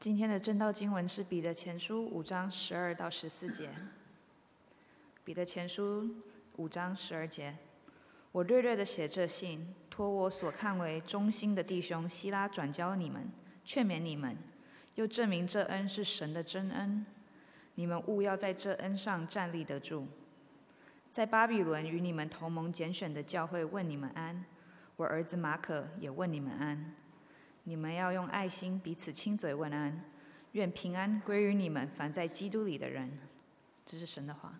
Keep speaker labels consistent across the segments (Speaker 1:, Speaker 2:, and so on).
Speaker 1: 今天的正道经文是彼得前书5章12到14节。彼得前书5章12节，我略略的写这信，托我所看为忠心的弟兄希拉转交你们，劝勉你们，又证明这恩是神的真恩。你们务要在这恩上站立得住。在巴比伦与你们同盟拣选的教会问你们安，我儿子马可也问你们安。你们要用爱心彼此亲嘴问安，愿平安归于你们凡在基督里的人。这是神的话。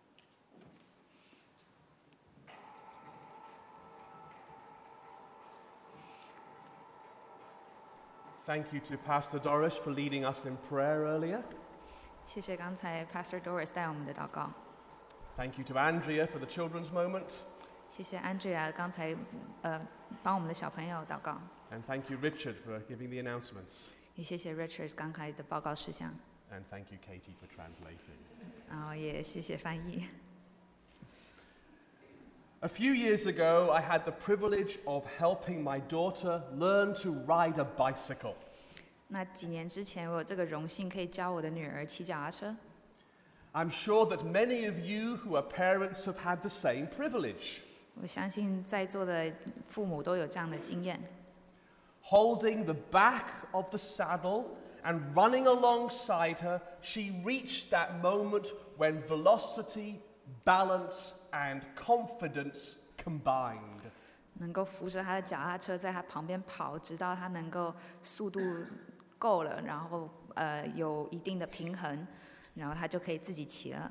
Speaker 2: Thank you to Pastor Doris for leading us in prayer earlier.
Speaker 1: 谢谢刚才 Pastor Doris 带我们的祷告。
Speaker 2: Thank you to Andrea for the children's moment.
Speaker 1: 谢谢 Andrea 刚才帮我们的小朋友祷告。
Speaker 2: And thank you, Richard, for giving the announcements.
Speaker 1: 也谢谢 Richard 刚才的报告事项。
Speaker 2: And thank you, Katie, for translating.
Speaker 1: 然后也谢谢翻译。
Speaker 2: A few years ago, I had the privilege of helping my daughter learn to ride a bicycle.
Speaker 1: 那几年之前，我有这个荣幸可以教我的女儿骑脚踏车。
Speaker 2: I'm sure that many of you who are parents have had the same privilege.
Speaker 1: 我相信在座的父母都有这样的经验。
Speaker 2: Holding the back of the saddle and running alongside her, she reached that moment when velocity, balance, and confidence combined.
Speaker 1: 能够扶着他的脚踏车在他旁边跑，直到他能够速度够了，然后有一定的平衡，然后他就可以自己骑了。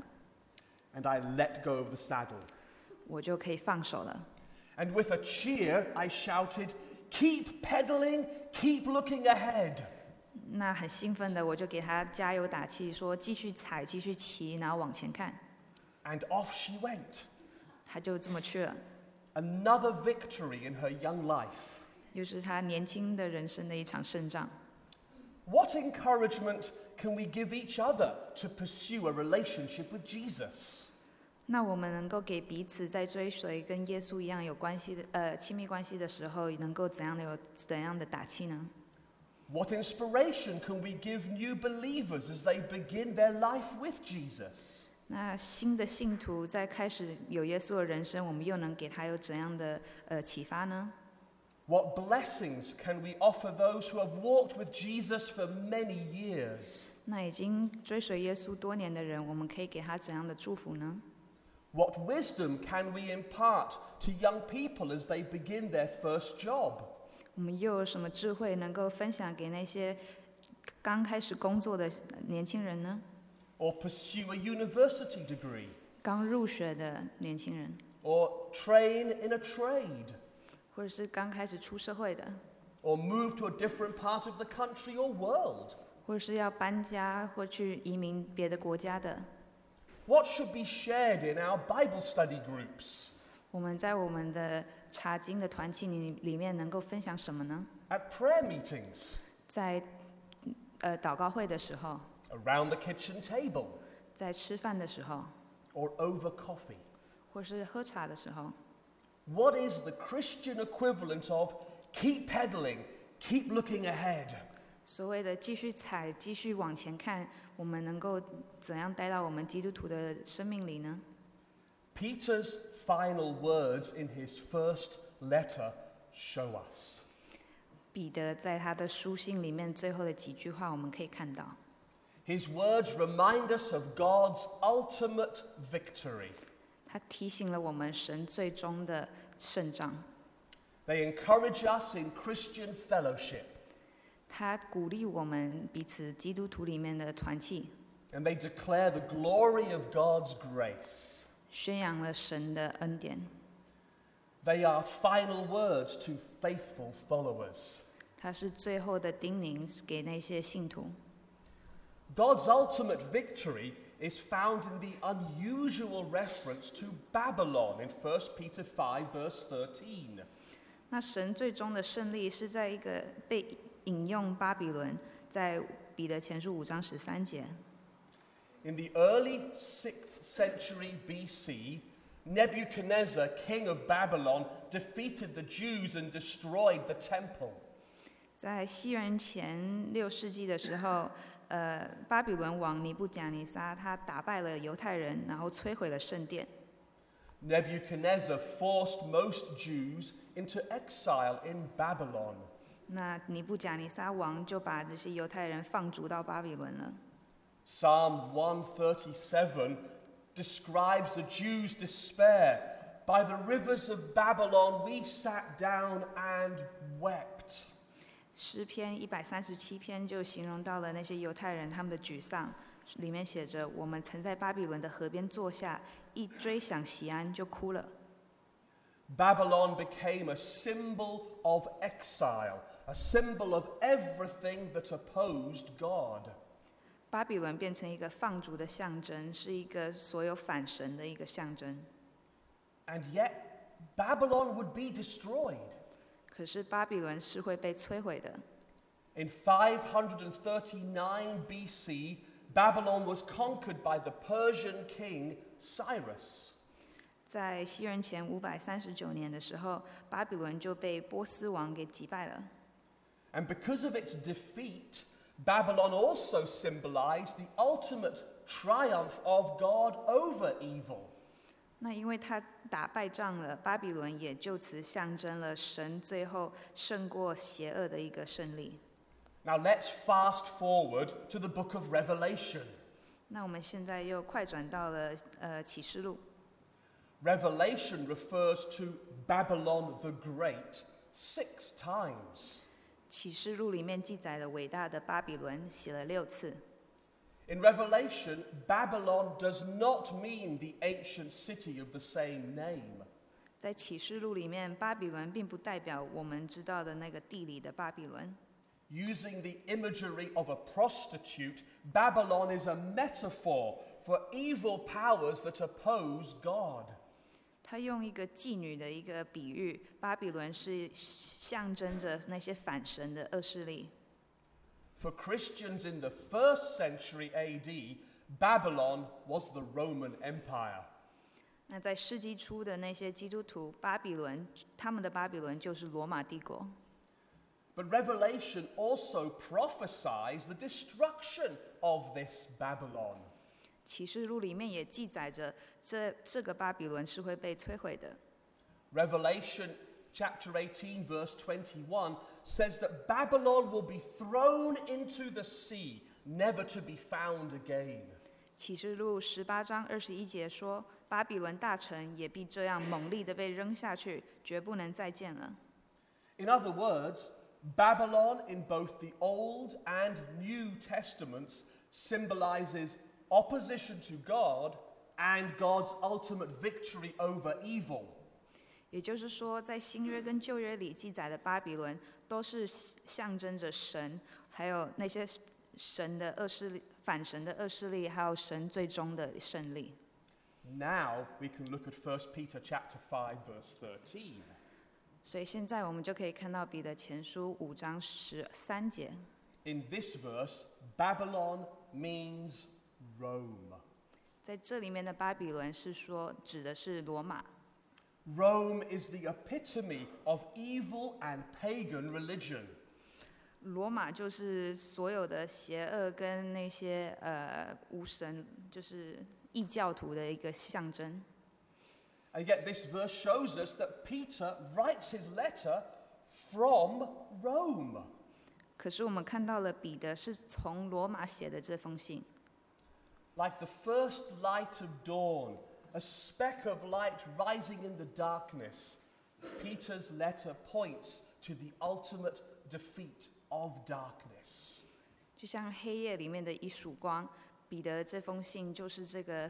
Speaker 2: And I let go of the saddle.
Speaker 1: 我就可以放手了。
Speaker 2: And with a cheer, I shouted, "Keep pedaling, keep looking ahead."
Speaker 1: 那很兴奋的，我就给他加油打气，说继续踩，继续骑，然后往前看。
Speaker 2: And off she went.
Speaker 1: 他就这么去了。
Speaker 2: Another victory in her young life.
Speaker 1: 又是他年轻的人生的一场胜仗。
Speaker 2: What encouragement can we give each other to pursue a relationship with Jesus?
Speaker 1: 那我们能够给彼此在追随跟耶稣一样有关系的亲密关系的时候，能够怎样的打气呢？
Speaker 2: What inspiration can we give new believers as they begin their life with Jesus?
Speaker 1: 那新的信徒在开始有耶稣的人生，我们又能给他有怎样的启发呢？
Speaker 2: What blessings can we offer those who have walked with Jesus for many years?
Speaker 1: 那已经追随耶稣多年的人，我们可以给他怎样的祝福呢？
Speaker 2: What wisdom can we impart to young people as they begin their first job?
Speaker 1: 我们又有什么智慧能够分享给那些刚开始工作的年轻人呢？
Speaker 2: Or pursue a university degree?
Speaker 1: 刚入学的年轻人，
Speaker 2: Or train in a trade?
Speaker 1: 或者是刚开始出社会的，
Speaker 2: Or move to a different part of the country or world?
Speaker 1: 或者是要搬家或去移民别的国家的。
Speaker 2: What should be shared in our Bible study groups?
Speaker 1: 我们在我们的查经的团契里面能够分享什么呢？
Speaker 2: At prayer meetings?
Speaker 1: 在祷告会的时候，
Speaker 2: Around the kitchen table?
Speaker 1: 在吃饭的时候，
Speaker 2: Or over coffee?
Speaker 1: 或是喝茶的时候，
Speaker 2: What is the Christian equivalent of keep pedaling, keep looking ahead?
Speaker 1: 所谓的继续踩，继续往前看，我们能够怎样带到我们基督徒的生命里呢？
Speaker 2: Peter's final words in his first letter show us.
Speaker 1: 彼得在他的书信里面最后的几句话，我们可以看到，
Speaker 2: His words remind us of God's ultimate victory.
Speaker 1: 他提醒了我们神最终的胜仗。
Speaker 2: They encourage us in Christian fellowship.
Speaker 1: 他鼓励我们彼此基督徒里面的团契，
Speaker 2: And they declare the glory of God's grace.
Speaker 1: 宣扬了神的恩典。
Speaker 2: They are final words to faithful followers.
Speaker 1: 他是最后的叮咛给那些信徒。
Speaker 2: God's ultimate victory is found in the unusual reference to Babylon in 1 Peter 5 verse 13.
Speaker 1: 那神最终的胜利是在一个被引用巴比伦，在彼得前书5章13节。
Speaker 2: In the early 6th century BC, Nebuchadnezzar, king of Babylon, defeated the Jews and destroyed the temple.
Speaker 1: 在西元前6世纪的时候，巴比伦王尼布甲尼撒他打败了犹太人，然后摧毁了圣殿。
Speaker 2: Nebuchadnezzar forced most Jews into exile in Babylon.
Speaker 1: 那尼布甲尼撒王就把这些犹太人放逐到巴比伦了。
Speaker 2: Psalm 137 describes the Jews' despair. By the rivers of Babylon we sat down and wept.
Speaker 1: 诗篇137篇就形容到了那些犹太人他们的沮丧，里面写着：我们曾在巴比伦的河边坐下，一追想锡安就哭了。
Speaker 2: Babylon became a symbol of exile, a symbol of everything that opposed God.
Speaker 1: 巴比伦变成一个放逐的象征，是一个所有反神的一个象征。
Speaker 2: And yet, Babylon would be destroyed.
Speaker 1: 可是巴比伦是会被摧毁的。
Speaker 2: In 539 BC, Babylon was conquered by the Persian king Cyrus.
Speaker 1: 在西元前539年的时候，巴比伦就被波斯王给击败了。
Speaker 2: And because of its defeat, Babylon also symbolized the ultimate triumph of God over evil.
Speaker 1: 那因为他打败仗了，巴比伦也就此象征了神最后胜过邪恶的一个胜利。
Speaker 2: Now let's fast forward to the book of Revelation.
Speaker 1: 那我们现在又快转到了启示录。
Speaker 2: Revelation refers to Babylon the Great 6 times.
Speaker 1: 启示录里面记载了伟大的巴比伦，写了6次。
Speaker 2: In Revelation, Babylon does not mean the ancient city of the same name.
Speaker 1: 在启示录里面，巴比伦并不代表我们知道的那个地理的巴比伦。
Speaker 2: Using the imagery of a prostitute, Babylon is a metaphor for evil powers that oppose God.
Speaker 1: 他用一个妓女的一个比喻，巴比伦是象征着那些反神的恶势力。
Speaker 2: For Christians in the 1st century AD, Babylon was the Roman Empire.
Speaker 1: 那在世纪初的那些基督徒，巴比伦，他们的巴比伦就是罗马帝国。
Speaker 2: But Revelation also prophesies the destruction of this Babylon.
Speaker 1: 启示录里面也记载着这个巴比伦是会被摧毁的。
Speaker 2: Revelation chapter 18 verse 21 says that Babylon will be thrown into the sea, never to be found again.
Speaker 1: 启示录18章21节说，巴比伦大城也必这样猛力的被扔下去，绝不能再见了。
Speaker 2: In other words, Babylon in both the Old and New Testaments symbolizes opposition to God and God's ultimate victory over evil.
Speaker 1: 也就是说，在新约跟旧约里记载的巴比伦，都是象征着神，还有那些神的恶势力、反神的恶势力，还有神最终的胜利。
Speaker 2: Now we can look at 1 Peter chapter 5 verse 13.
Speaker 1: 所以现在我们就可以看到彼得前书5章13节。
Speaker 2: In this verse, Babylon means Rome.
Speaker 1: 在这里面的巴比伦是说指的是罗马。
Speaker 2: Rome is the epitome of evil and pagan religion.
Speaker 1: 罗马就是所有的邪恶跟那些无神，就是异教徒的一个象征。
Speaker 2: And yet this verse shows us that Peter writes his letter from Rome.
Speaker 1: 可是我们看到了彼得是从罗马写的这封信。
Speaker 2: Like the first light of dawn, a speck of light rising in the darkness, Peter's letter points to the ultimate defeat of darkness.
Speaker 1: 就像黑夜里面的一束光，彼得这封信就是这个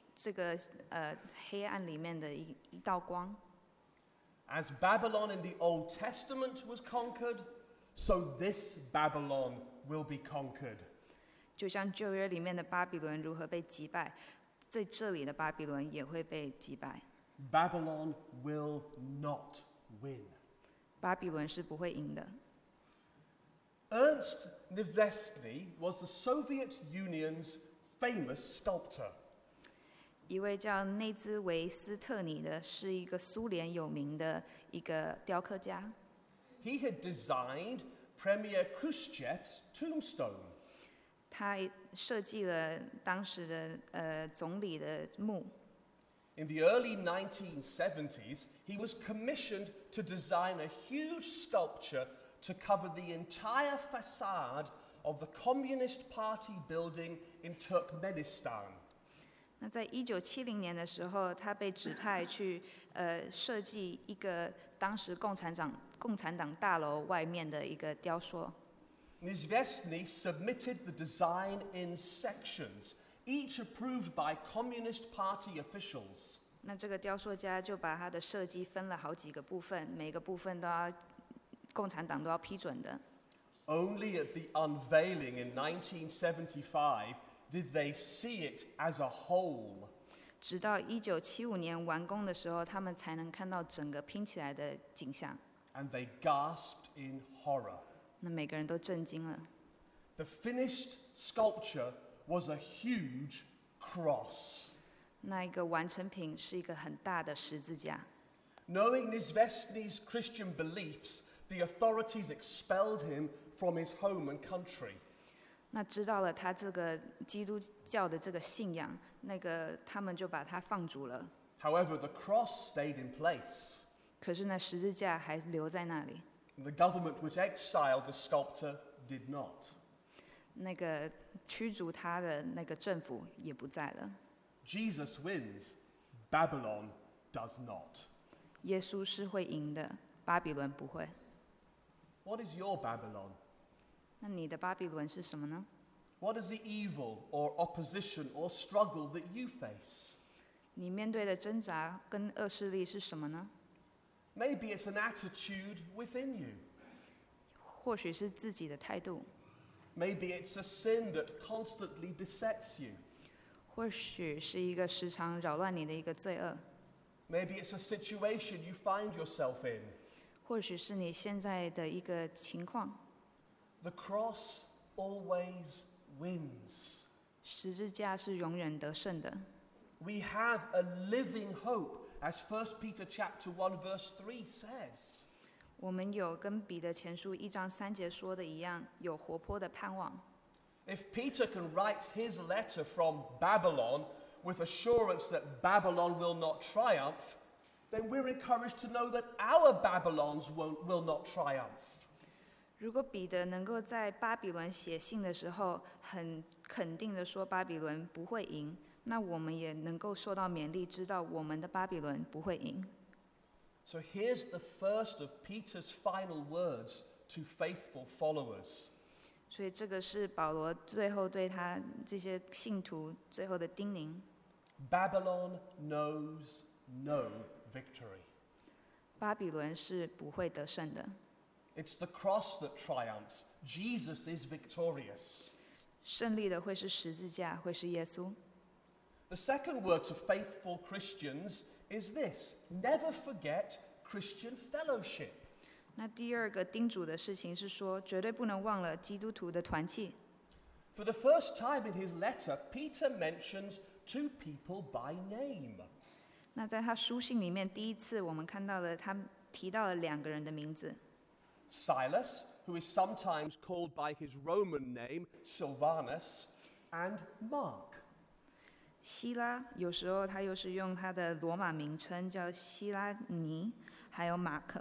Speaker 1: 黑暗里面的一道光。
Speaker 2: As Babylon in the Old Testament was conquered, so this Babylon will be conquered.
Speaker 1: 就像旧约里面的巴比伦如何被击败，在这里的巴比伦也会被击败。
Speaker 2: Babylon will not win.
Speaker 1: 巴比伦是不会赢的。
Speaker 2: Ernst Nevesky was the Soviet Union's famous sculptor.
Speaker 1: 一位叫内兹维斯特尼的，是一个苏联有名的一个雕刻家。
Speaker 2: He had designed Premier Khrushchev's tombstone.
Speaker 1: 他设计了当时的总理的墓。
Speaker 2: In the early 1970s, he was commissioned to design a huge sculpture to cover the entire facade of the Communist Party building in Turkmenistan.
Speaker 1: 那在1970年的时候，他被指派去设计一个当时共产党大楼外面的一个雕塑。
Speaker 2: Nizhestny submitted the design in sections, each approved by Communist Party officials.
Speaker 1: 那这个雕塑家就把他的设计分了好几个部分，每个部分共产党都要批准的。
Speaker 2: Only at the unveiling in 1975 did they see it as a whole.
Speaker 1: 直到1975年完工的时候，他们才能看到整个拼起来的景象。
Speaker 2: And they gasped in horror.
Speaker 1: 那每个人都震惊了。
Speaker 2: The finished sculpture was a huge cross.
Speaker 1: 那一个完成品是一个很大的十字架。
Speaker 2: Knowing Nizhestny's Christian beliefs, the authorities expelled him from his home and country.
Speaker 1: 那知道了他这个基督教的这个信仰，他们就把他放逐了。
Speaker 2: However, the cross stayed in place.
Speaker 1: 可是呢，十字架还留在那里。
Speaker 2: The government which exiled the sculptor did not.
Speaker 1: 那个驱逐他的那个政府也不在了。
Speaker 2: Jesus wins, Babylon does not.
Speaker 1: 耶稣是会赢的，巴比伦不会。
Speaker 2: What is your Babylon?
Speaker 1: 那你的巴比伦是什么呢？
Speaker 2: What is the evil or opposition or struggle that you face?
Speaker 1: 你面对的挣扎跟恶势力是什么呢？
Speaker 2: Maybe it's an attitude within you.
Speaker 1: 或许是自己的态度，
Speaker 2: Maybe it's a sin that constantly besets you.
Speaker 1: 或许是一个时常扰乱你的一个罪恶，
Speaker 2: Maybe it's a situation you find yourself in.
Speaker 1: 或许是你现在的一个情况。
Speaker 2: The cross always wins.
Speaker 1: 十字架是永远得胜的。
Speaker 2: We have a living hope, as 1 Peter chapter 1 verse 3 says.
Speaker 1: 我们有跟彼得前书1章3节说的一样，有活泼的盼望。
Speaker 2: If Peter can write his letter from Babylon with assurance that Babylon will not triumph, then we're encouraged to know that our Babylons will not triumph.
Speaker 1: 如果彼得能够在巴比伦写信的时候，很肯定的说巴比伦不会赢，那我们也能够受到勉励，知道我们的巴比伦不会赢。
Speaker 2: So here's the first of Peter's final words to faithful followers.
Speaker 1: 所以这个是保罗最后对他这些信徒最后的叮咛。
Speaker 2: Babylon knows no victory.
Speaker 1: 巴比伦是不会得胜的。
Speaker 2: It's the cross that triumphs. Jesus is victorious.
Speaker 1: 胜利的会是十字架，会是耶稣。
Speaker 2: The second word to faithful Christians is this: never forget Christian fellowship.
Speaker 1: 那第二个叮嘱的事情是说，绝对不能忘了基督徒的团契。
Speaker 2: For the first time in his letter, Peter mentions two people by name.
Speaker 1: 那在他书信里面，第一次我们看到了他提到了两个人的名字。
Speaker 2: Silas, who is sometimes called by his Roman name, Silvanus, and Mark.
Speaker 1: 希拉有时候他又是用他的罗马名称叫希拉尼，还有马可。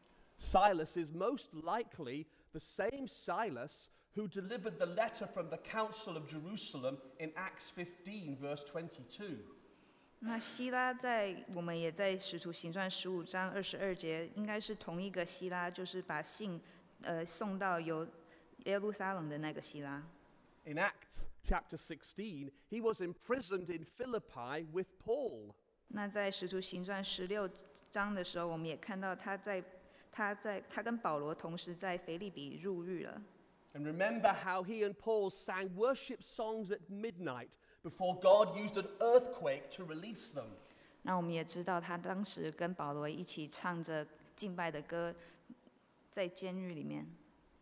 Speaker 2: Silas is most likely the same Silas who delivered the letter from the Council of Jerusalem in Acts 15, verse 22.
Speaker 1: 那希拉我们也在使徒行传15章22节，应该是同一个希拉，就是把信送到耶路撒冷的那个希拉。
Speaker 2: In Acts chapter 16, he was imprisoned in Philippi with Paul.
Speaker 1: 那在使徒行传16章的时候，我们也看到他跟保罗同时在腓立比入狱了。
Speaker 2: And remember how he and Paul sang worship songs at midnight before God used an earthquake to release them.
Speaker 1: 那我们也知道，他当时跟保罗一起唱着敬拜的歌，在监狱里面。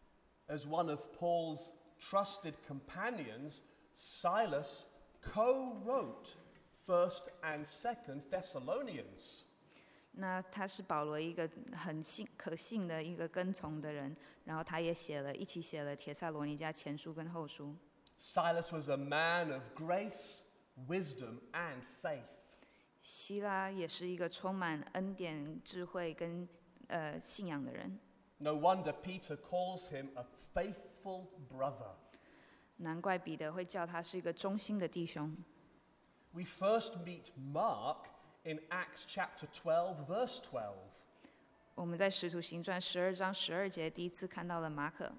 Speaker 2: As one of Paul's trusted companions, Silas co-wrote 1st and 2nd Thessalonians.
Speaker 1: 那他是保罗一个很可信的一个跟从的人，然后他也一起写了帖撒罗尼迦前书跟后书。
Speaker 2: Silas was a man of grace, wisdom, and faith.
Speaker 1: 希拉也是一个充满恩典、智慧跟信仰的人。
Speaker 2: No wonder Peter calls him a faithful brother.
Speaker 1: 难怪彼得会叫他是一个忠心的弟兄。
Speaker 2: We first meet Mark in Acts chapter 12, verse 12.
Speaker 1: 我们在使徒行传12章12节第一次看到了马可。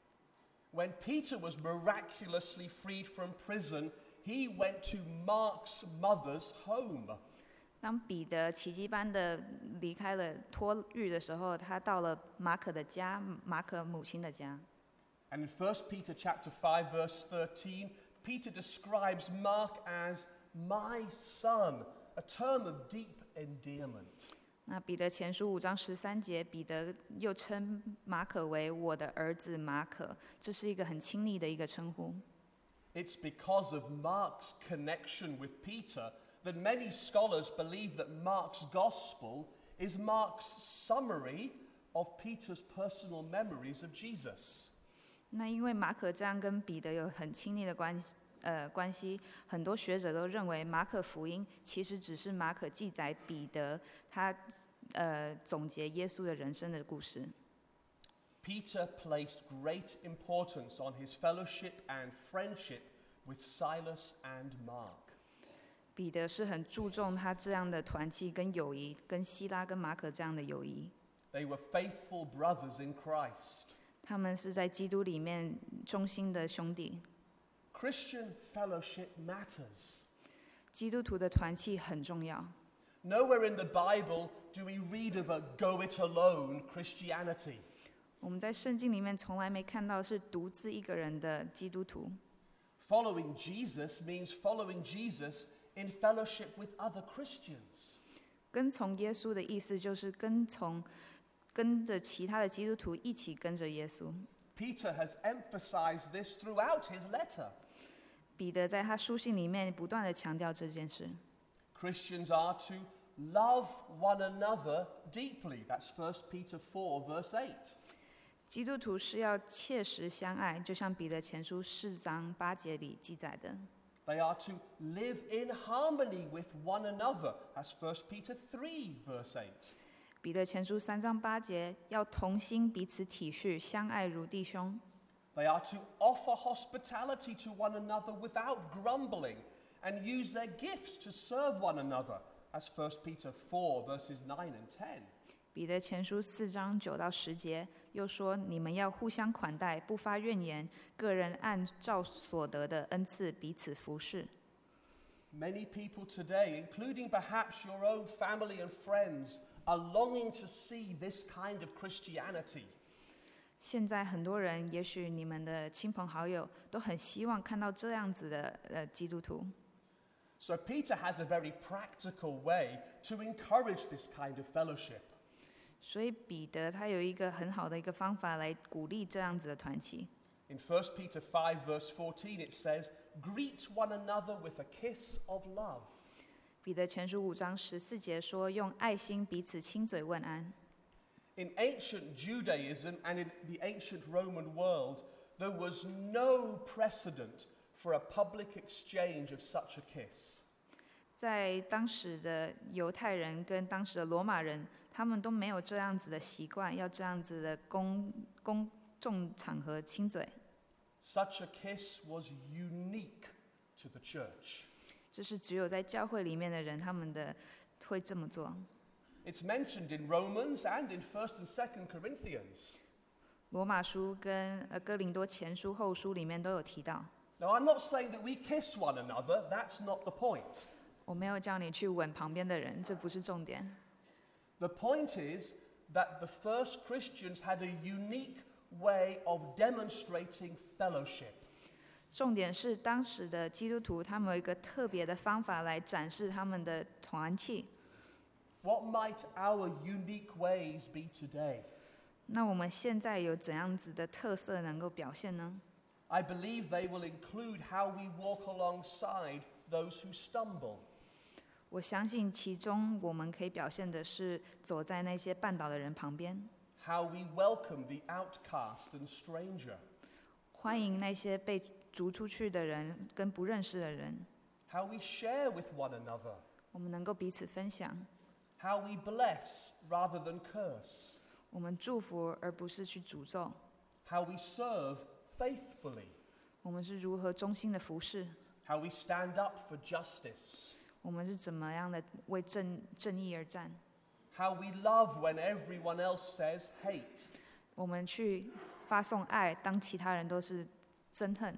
Speaker 2: When Peter was miraculously freed from prison, he went to Mark's mother's home.
Speaker 1: 当彼得奇迹般的离开了托狱的时候，他到了马可的家，马可母亲的家。
Speaker 2: And in 1 Peter chapter 5, verse 13, Peter describes Mark as my son, a term of deep endearment.
Speaker 1: 那彼得前书5章13节，彼得又称马可为我的儿子马可，这是一个很亲昵的一个称呼。
Speaker 2: It's because of Mark's connection with Peter that many scholars believe that Mark's gospel is Mark's summary of Peter's personal memories of Jesus.
Speaker 1: 那因为马可这样跟彼得有很亲密的关系，很多学者都认为马可福音其实只是马可记载彼得他总结耶稣的人生的故事。
Speaker 2: Peter placed great importance on his fellowship and friendship with Silas and Mark.
Speaker 1: 彼得是很注重他这样的团契跟友谊，跟希拉跟马可这样的友谊。
Speaker 2: They were faithful brothers in Christ.
Speaker 1: 他们是在基督里面忠心的兄弟。
Speaker 2: Christian fellowship matters.
Speaker 1: 基督徒的团契很重要。
Speaker 2: Nowhere in the Bible do we read of a go-it-alone Christianity.
Speaker 1: 我们在圣经里面从来没看到是独自一个人的基督徒。
Speaker 2: Following Jesus means following Jesus in fellowship with other Christians.
Speaker 1: 跟从耶稣的意思就是跟着其他的基督徒一起跟着耶稣。
Speaker 2: Peter has emphasized this throughout his letter.
Speaker 1: 彼得在他书信里面不断地强调这件事。
Speaker 2: Christians are to love one another deeply. That's 1 Peter 4, verse 8.
Speaker 1: 基督徒是要切实相爱，就像彼得前书4章8节里记载的。
Speaker 2: They are to live in harmony with one another. That's 1 Peter 3, verse 8.
Speaker 1: 彼得前书3章8节，要同心彼此体恤，相爱如弟兄。
Speaker 2: They are to offer hospitality to one another without grumbling and use their gifts to serve one another. That's 1 Peter 4, verses 9 and 10.
Speaker 1: 彼得前书4章9到10节，又说：你们要互相款待，不发怨言，个人按照所得的恩赐彼此服侍。
Speaker 2: Many people today, including perhaps your own family and friends, are longing to see this kind of Christianity.
Speaker 1: 现在很多人，也许你们的亲朋好友，都很希望看到这样子的基督徒。
Speaker 2: So Peter has a very practical way to encourage this kind of fellowship.
Speaker 1: 所以彼得他有一个很好的一个方法来鼓励这样子的团契。
Speaker 2: In 1 Peter 5, verse 14, it says, "Greet one another with a kiss of love."
Speaker 1: 彼得前书5章14节说：用爱心彼此亲嘴问安。
Speaker 2: In ancient Judaism and in the ancient Roman world, there was no precedent for a public exchange of such a kiss.
Speaker 1: 在当时的犹太人跟当时的罗马人，他们都没有这样子的习惯，要这样子的公众场合亲嘴。
Speaker 2: Such a kiss was unique to the church.
Speaker 1: 这是只有在教会里面的人，他们会这么做。
Speaker 2: It's mentioned in Romans and in 1st and 2nd Corinthians.
Speaker 1: 罗马书跟哥林多前书后书里面都有提到。
Speaker 2: Now, I'm not saying that we kiss one another. That's not the point.
Speaker 1: 我没有叫你去吻旁边的人，这不是重点。
Speaker 2: The point is that the first Christians had a unique way of demonstrating fellowship.
Speaker 1: 重点是当时的基督徒，他们有一个特别的方法来展示他们的团契。
Speaker 2: What might our unique ways be today?
Speaker 1: 那我们现在有怎样子的特色能够表现呢？
Speaker 2: I believe they will include how we walk alongside those who stumble.
Speaker 1: 我相信其中我们可以表现的是走在那些绊倒的人旁边，
Speaker 2: how we welcome the outcast and stranger,
Speaker 1: 欢迎那些被逐出去的人跟不认识的人，
Speaker 2: how we share with one another,
Speaker 1: 我们能够彼此分享，
Speaker 2: how we bless rather than curse,
Speaker 1: 我们祝福而不是去诅咒，
Speaker 2: how we serve faithfully,
Speaker 1: 我们是如何忠心的服侍，
Speaker 2: how we stand up for justice,
Speaker 1: 我们是怎么样的为正义而战，
Speaker 2: how we love when everyone else says hate,
Speaker 1: 我们去发送爱，当其他人都是憎恨。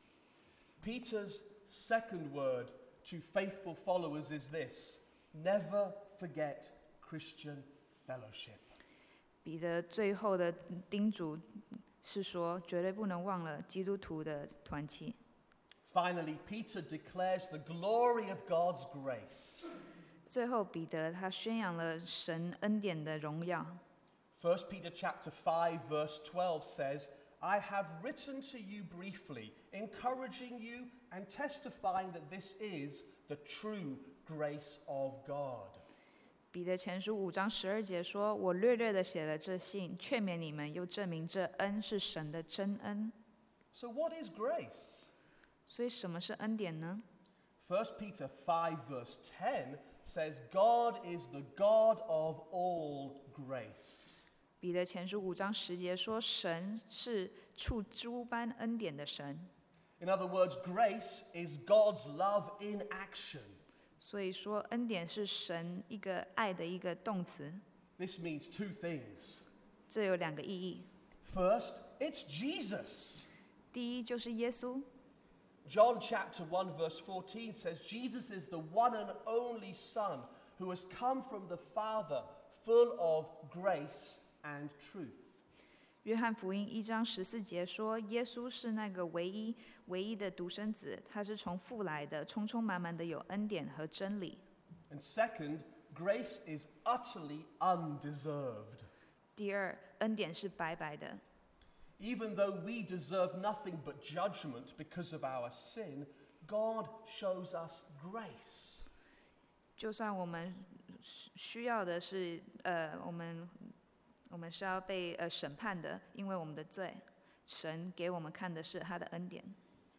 Speaker 2: Peter's second word to faithful followers is this: never forget Christian fellowship.
Speaker 1: 彼得最后的叮嘱是说，绝对不能忘了基督徒的团契。
Speaker 2: Finally, Peter declares the glory of God's grace.
Speaker 1: 最后，彼得他宣扬了神恩典的荣耀。
Speaker 2: 1 Peter chapter 5 verse 12 says, I have written to you briefly, encouraging you and testifying that this is the true grace of God.
Speaker 1: 彼得前书5章12节说：“我略略的写了这信，劝勉你们，又证明这恩是神的真恩。”
Speaker 2: So what is grace?
Speaker 1: 所以，什么是恩典呢？
Speaker 2: 1 Peter 5 verse 10 says, God is the God of all grace.
Speaker 1: 彼得前书5章10节说：“神是处诸般恩典的神。”
Speaker 2: In other words, grace is God's love in action.
Speaker 1: 所以说，恩典是神一个爱的一个动词。
Speaker 2: This means two things.
Speaker 1: 这有2个意义。
Speaker 2: First, it's Jesus.
Speaker 1: 第一就是耶稣。
Speaker 2: John chapter 1 verse 14 says, Jesus is the one and only Son who has come from the Father, full of grace and truth.
Speaker 1: 约翰福音1章14节说，耶稣是那个唯一的独生子，他是从父来的，充充满满的有恩典和真理。
Speaker 2: And second, grace is utterly undeserved.
Speaker 1: 第二，恩典是白白的。
Speaker 2: Even though we deserve nothing but judgment because of our sin, God shows us grace.
Speaker 1: 就算我们需要的是，我们是要被审判的，因为我们的罪，神给我们看的是他的恩典。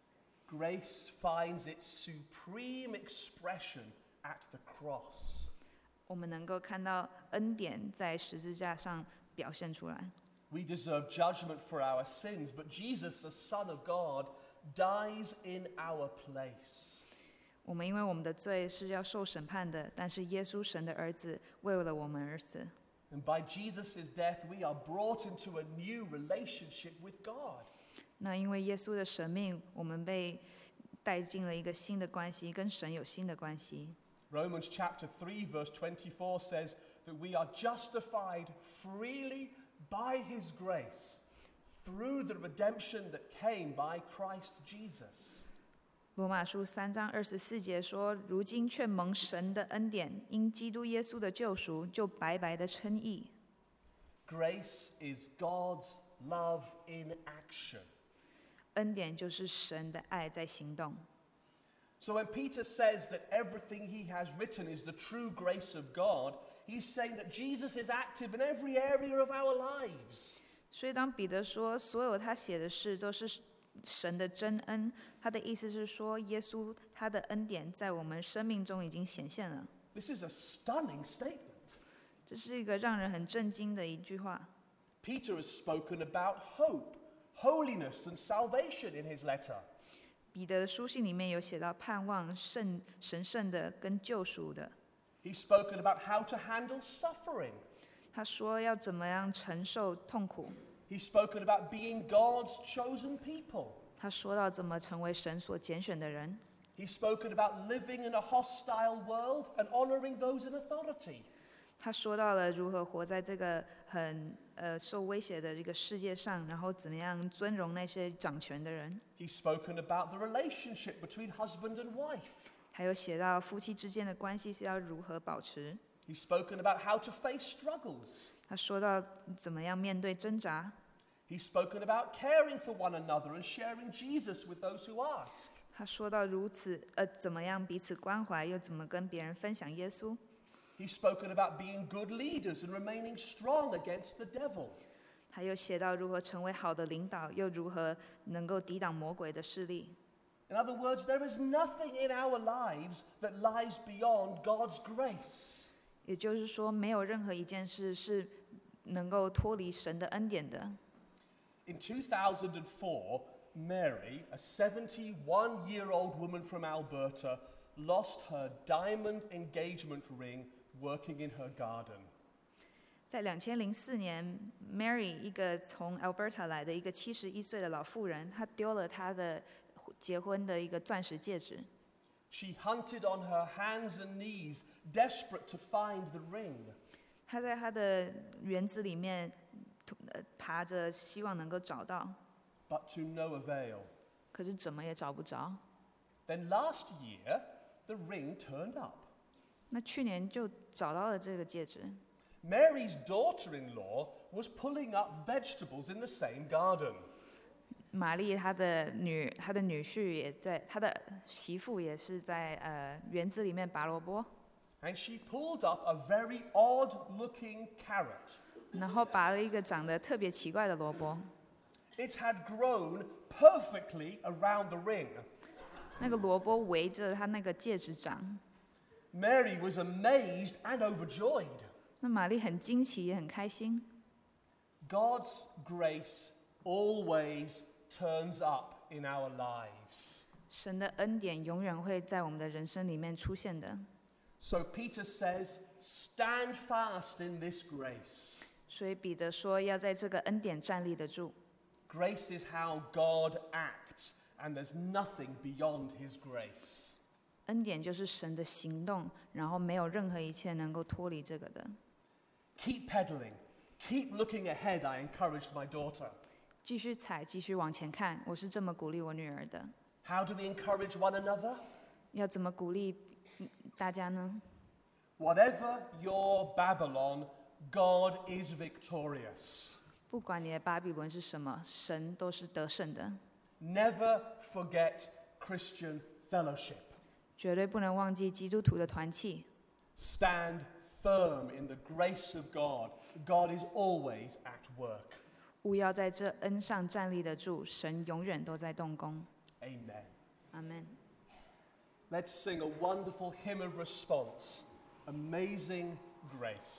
Speaker 2: Grace finds its supreme expression at the cross.
Speaker 1: 我们能够看到恩典在十字架上表现出来。
Speaker 2: We deserve judgment for our sins, but Jesus, the Son of God, dies in our place.
Speaker 1: 我们因为我们的罪是要受审判的，但是耶稣神的儿子为了我们而死。
Speaker 2: And by Jesus' death, we are brought into a new relationship with God.
Speaker 1: 那因为耶稣的生命，我们被带进了一个新的关系，跟神有新的关系。
Speaker 2: Romans chapter 3 verse 24 says that we are justified freely by his grace through the redemption that came by Christ Jesus.
Speaker 1: 罗马书3章24节说：“如今却蒙神的恩典，因基督耶稣的救赎，就白白的称义。”
Speaker 2: Grace is God's love in action.
Speaker 1: 恩典就是神的爱在行动。
Speaker 2: So when Peter says that everything he has written is the true grace of God, he's saying that Jesus is active in every area of our lives.
Speaker 1: 所以当彼得说所有他写的事都是神的真恩，他的意思是说，耶稣他的恩典在我们生命中已经显现了。
Speaker 2: This is a stunning statement.
Speaker 1: 这是一个让人很震惊的一句话。
Speaker 2: Peter has spoken about hope, holiness, and salvation in his letter.
Speaker 1: 彼得的书信里面有写到盼望、神圣的跟救赎的。
Speaker 2: He's spoken about how to handle suffering.
Speaker 1: 他说要怎么样承受痛苦。
Speaker 2: He's spoken about being God's chosen people.
Speaker 1: 他说到怎么成为神所拣选的人。
Speaker 2: He's spoken about living in a hostile world and honoring those in authority.
Speaker 1: 他说到了如何活在这个很受威胁的这个世界上，然后怎么样尊荣那些掌权的人。
Speaker 2: He's spoken about the relationship between husband and wife.
Speaker 1: 还有写到夫妻之间的关系是要如何保持。
Speaker 2: He's spoken about how to face struggles.
Speaker 1: 他说到怎么样面对挣扎。
Speaker 2: He's spoken about caring for one another and sharing Jesus with those who ask.
Speaker 1: 他说到如此，怎么样彼此关怀，又怎么跟别人分享耶稣。
Speaker 2: He's spoken about being good leaders and remaining strong against the devil.
Speaker 1: 他又写到如何成为好的领导，又如何能够抵挡魔鬼的势力。
Speaker 2: In other words, there is nothing in our lives that lies beyond God's grace.
Speaker 1: 也就是说，没有任何一件事是能够脱离神的恩典的。
Speaker 2: In 2004, Mary, a 71-year-old woman from Alberta, lost her diamond engagement ring working in her garden.
Speaker 1: 在2004年 ，Mary 一个从 Alberta 来的一个71岁的老妇人，她丢了她的结婚的一个钻石戒指。
Speaker 2: She hunted on her hands and knees, desperate to find the ring.
Speaker 1: 她在她的园子里面爬着，希望能够找到，
Speaker 2: but to no avail.
Speaker 1: 可是怎么也找不着。
Speaker 2: Then last year, the ring turned up.
Speaker 1: 那去年就找到了这个戒指。
Speaker 2: Mary's daughter-in-law was pulling up vegetables in the same garden.
Speaker 1: 玛丽她的女婿也在，她的媳妇也是在园子里面拔萝卜，
Speaker 2: And she pulled up a very odd-looking carrot.
Speaker 1: 然后拔了一个长得特别奇怪的萝卜。
Speaker 2: It had grown perfectly around the ring.
Speaker 1: 那个萝卜围着她那个戒指长。
Speaker 2: Mary was amazed and overjoyed.
Speaker 1: 那玛丽很惊奇，也很开心。
Speaker 2: God's grace always turns up in our lives.
Speaker 1: 神的恩典永远会在我们的人生里面出现的。
Speaker 2: So Peter says, stand fast in this grace.
Speaker 1: 所以彼得说，要在这个恩典站立得住。
Speaker 2: Grace is how God acts, and there's nothing beyond his grace.
Speaker 1: 恩典就是神的行动，然后没有任何一切能够脱离这个的。
Speaker 2: Keep pedaling. Keep looking ahead, I encouraged my daughter.
Speaker 1: 继续踩，继续往前看，我是这么鼓励我女儿的。
Speaker 2: How do we encourage one another?
Speaker 1: 要怎么鼓励大家呢？
Speaker 2: Whatever your Babylon, God is victorious.
Speaker 1: 不管你的巴比伦是什么，神都是得胜的。
Speaker 2: Never forget Christian fellowship.
Speaker 1: 绝对不能忘记基督徒的团契。
Speaker 2: Stand firm in the grace of God. God is always at work.
Speaker 1: 务要在这恩上站立得住，神永远都在动工。
Speaker 2: Amen.
Speaker 1: 阿们。
Speaker 2: Let's sing a wonderful hymn of response. Amazing Grace.